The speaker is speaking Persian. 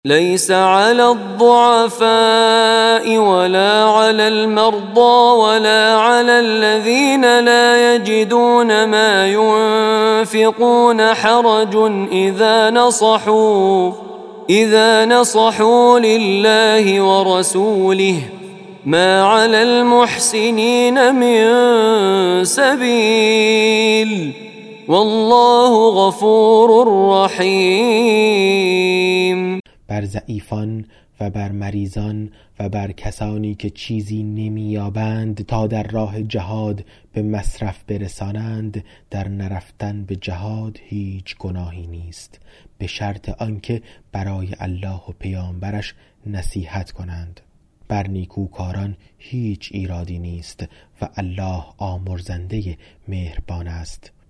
ليس على الضعفاء ولا على المرضى ولا على الذين لا يجدون ما ينفقون حرج إذا نصحوا لله ورسوله ما على المحسنين من سبيل والله غفور رحیم. بر ضعیفان و بر مریضان و بر کسانی که چیزی نمییابند تا در راه جهاد به مصرف برسانند در نرفتن به جهاد هیچ گناهی نیست، به شرط آنکه برای الله و پیامبرش نصیحت کنند. بر نیکوکاران هیچ ایرادی نیست و الله آمرزنده مهربان است.